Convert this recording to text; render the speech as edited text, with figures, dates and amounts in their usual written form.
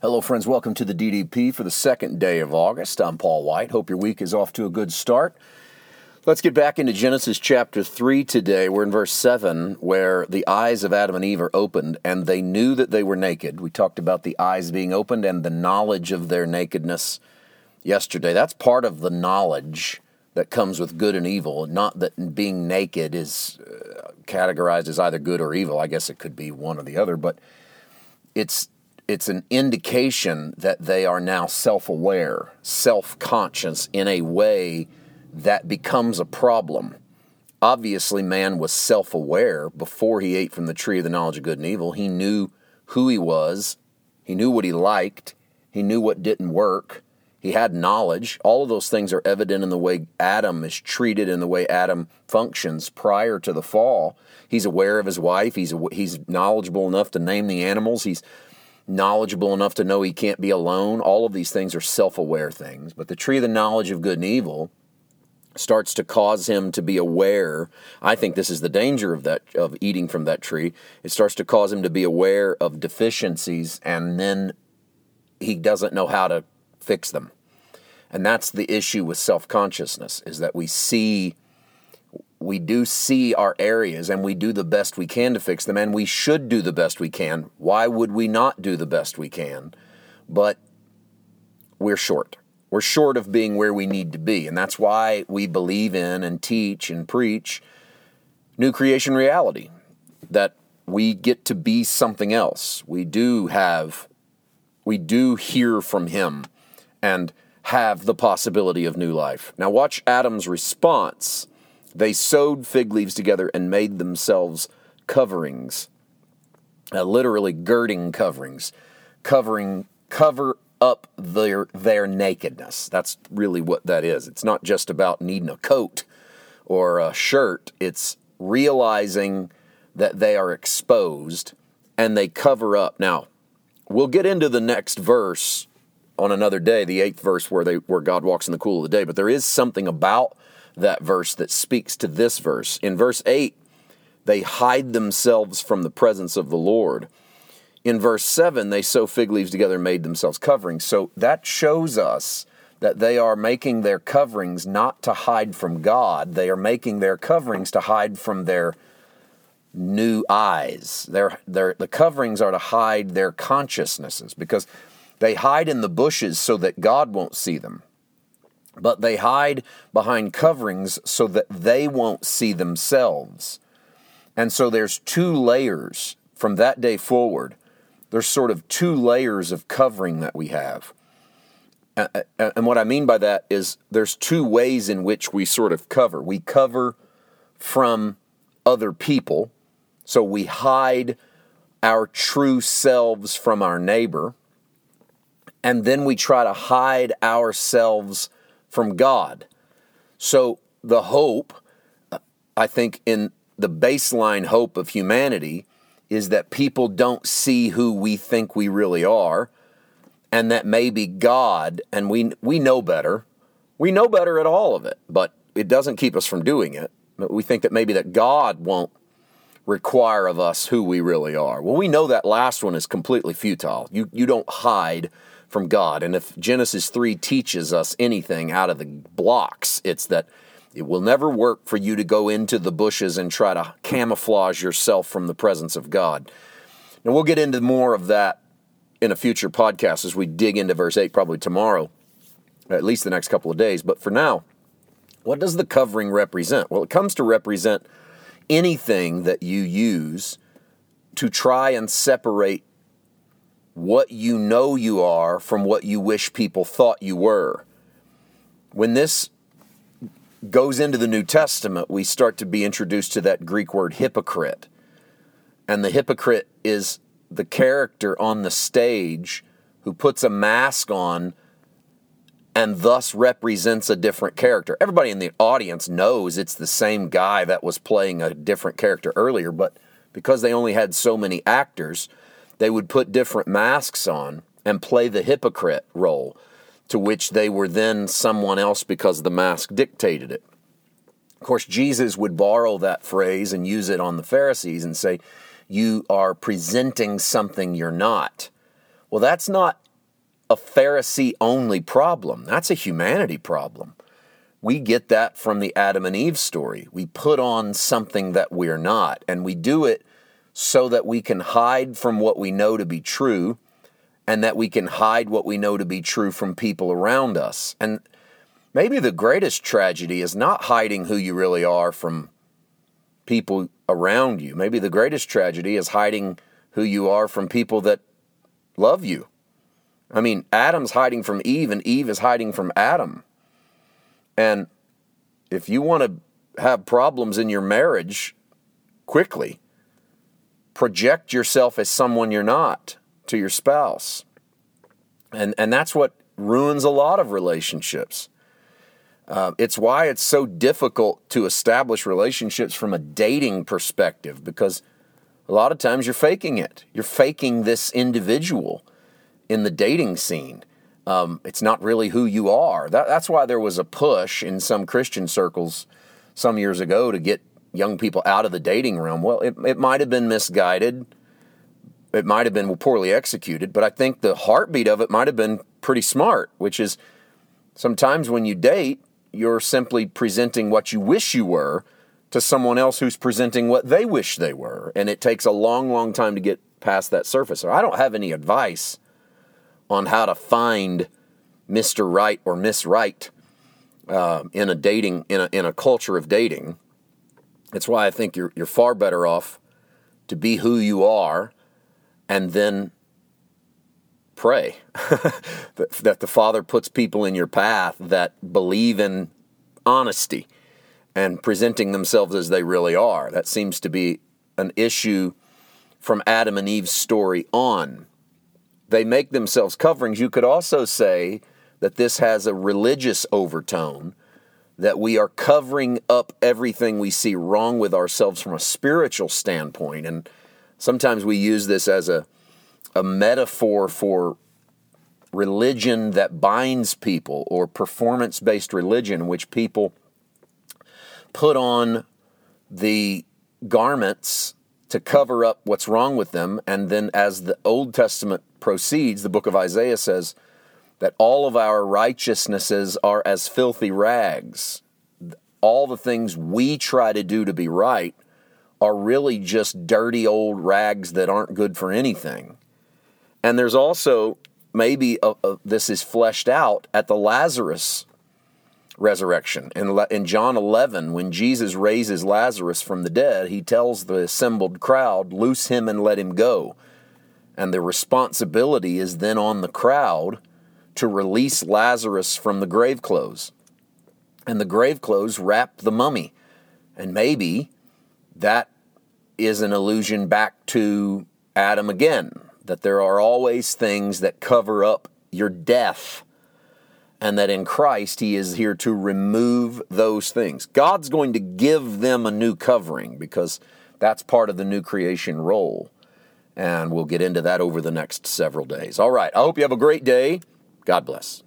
Hello, friends. Welcome to the DDP for the second day of August. I'm Paul White. Hope your week is off to a good start. Let's get back into Genesis chapter 3 today. We're in verse 7, where the eyes of Adam and Eve are opened, and they knew that they were naked. We talked about the eyes being opened and the knowledge of their nakedness yesterday. That's part of the knowledge that comes with good and evil, not that being naked is categorized as either good or evil. I guess it could be one or the other, but it's an indication that they are now self-aware, self-conscious in a way that becomes a problem. Obviously, man was self-aware before he ate from the tree of the knowledge of good and evil. He knew who he was. He knew what he liked. He knew what didn't work. He had knowledge. All of those things are evident in the way Adam is treated, in the way Adam functions prior to the fall. He's aware of his wife. He's knowledgeable enough to name the animals. He's knowledgeable enough to know he can't be alone. All of these things are self-aware things. But the tree of the knowledge of good and evil starts to cause him to be aware. I think this is the danger of eating from that tree. It starts to cause him to be aware of deficiencies, and then he doesn't know how to fix them. And that's the issue with self-consciousness, is that we do see our areas, and we do the best we can to fix them, and we should do the best we can. Why would we not do the best we can? But we're short. We're short of being where we need to be, and that's why we believe in and teach and preach new creation reality, that we get to be something else. We do hear from Him and have the possibility of new life. Now watch Adam's response. They sewed fig leaves together and made themselves coverings, literally girding coverings, cover up their nakedness. That's really what that is. It's not just about needing a coat or a shirt. It's realizing that they are exposed and they cover up. Now, we'll get into the next verse on another day, the 8th verse where God walks in the cool of the day, but there is something about that verse that speaks to this verse. In verse 8, they hide themselves from the presence of the Lord. In verse 7, they sew fig leaves together and made themselves coverings. So that shows us that they are making their coverings not to hide from God. They are making their coverings to hide from their new eyes. The coverings are to hide their consciousnesses, because they hide in the bushes so that God won't see them. But they hide behind coverings so that they won't see themselves. And so there's two layers from that day forward. There's sort of two layers of covering that we have. And what I mean by that is there's two ways in which we sort of cover. We cover from other people. So we hide our true selves from our neighbor. And then we try to hide ourselves from God. So the hope, I think, in the baseline hope of humanity is that people don't see who we think we really are, and that maybe God, and we know better. We know better at all of it, but it doesn't keep us from doing it. We think that maybe that God won't require of us who we really are. Well, we know that last one is completely futile. You don't hide from God. And if Genesis 3 teaches us anything out of the blocks, it's that it will never work for you to go into the bushes and try to camouflage yourself from the presence of God. Now, we'll get into more of that in a future podcast as we dig into verse 8, probably tomorrow, at least the next couple of days. But for now, what does the covering represent? Well, it comes to represent anything that you use to try and separate what you know you are from what you wish people thought you were. When this goes into the New Testament, we start to be introduced to that Greek word hypocrite. And the hypocrite is the character on the stage who puts a mask on and thus represents a different character. Everybody in the audience knows it's the same guy that was playing a different character earlier, but because they only had so many actors, they would put different masks on and play the hypocrite role, to which they were then someone else because the mask dictated it. Of course, Jesus would borrow that phrase and use it on the Pharisees and say, you are presenting something you're not. Well, that's not a Pharisee-only problem. That's a humanity problem. We get that from the Adam and Eve story. We put on something that we're not, and we do it so that we can hide from what we know to be true, and that we can hide what we know to be true from people around us. And maybe the greatest tragedy is not hiding who you really are from people around you. Maybe the greatest tragedy is hiding who you are from people that love you. I mean, Adam's hiding from Eve, and Eve is hiding from Adam. And if you want to have problems in your marriage quickly, project yourself as someone you're not to your spouse. And that's what ruins a lot of relationships. It's why it's so difficult to establish relationships from a dating perspective, because a lot of times you're faking it. You're faking this individual in the dating scene. It's not really who you are. That's why there was a push in some Christian circles some years ago to get young people out of the dating realm. Well, it might have been misguided. It might have been poorly executed, but I think the heartbeat of it might have been pretty smart, which is sometimes when you date, you're simply presenting what you wish you were to someone else who's presenting what they wish they were. And it takes a long, long time to get past that surface. So I don't have any advice on how to find Mr. Right or Miss Right in a dating, in a culture of dating. That's why I think you're far better off to be who you are, and then pray that the Father puts people in your path that believe in honesty and presenting themselves as they really are. That seems to be an issue from Adam and Eve's story on. They make themselves coverings. You could also say that this has a religious overtone, that we are covering up everything we see wrong with ourselves from a spiritual standpoint. And sometimes we use this as a metaphor for religion that binds people, or performance-based religion, in which people put on the garments to cover up what's wrong with them. And then as the Old Testament proceeds, the book of Isaiah says that all of our righteousnesses are as filthy rags. All the things we try to do to be right are really just dirty old rags that aren't good for anything. And there's also, maybe this is fleshed out at the Lazarus resurrection. In John 11, when Jesus raises Lazarus from the dead, he tells the assembled crowd, "Loose him and let him go." And the responsibility is then on the crowd to release Lazarus from the grave clothes. And the grave clothes wrap the mummy. And maybe that is an allusion back to Adam again, that there are always things that cover up your death, and that in Christ he is here to remove those things. God's going to give them a new covering, because that's part of the new creation role. And we'll get into that over the next several days. All right, I hope you have a great day. God bless.